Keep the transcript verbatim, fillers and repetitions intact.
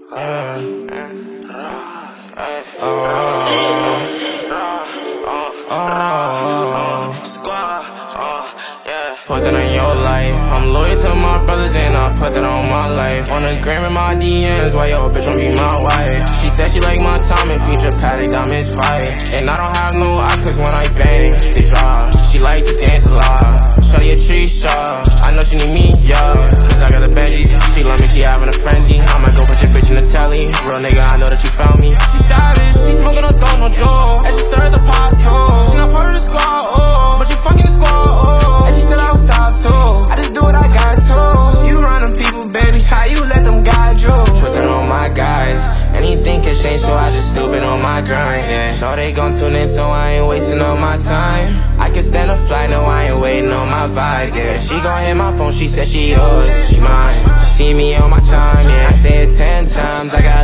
Put that on your life. I'm loyal to my brothers and I put that on my life. On the gram in my D Ms, why yo bitch won't be my wife? She said she like my time and future Patek diamonds fire. And I don't have no eyes cause when I bang, they dry. She like to dance a lot. Shawty a tree shot. I know she need me, yeah. Cause I got the Benjis. She love me, she having a frenzy. I might go put your bitch in the telly. Real nigga, I know that you found me. She savage, she smoking on throw no joke. And she stirred the pot too. She not part of the squad, oh, but she fucking the squad, oh. And she said I was top two. I just do what I got to. You run them people, baby. How you let them guide you? Put that on my guys. Anything can change, so I just still been on my grind, yeah. Know they gon' tune in, so I ain't wasting all my time. I can send a flight, no, I ain't waiting on my vibe, yeah. She gon' hit my phone, she said she yours, she mine. She see me on my time, yeah. I say it ten times, I got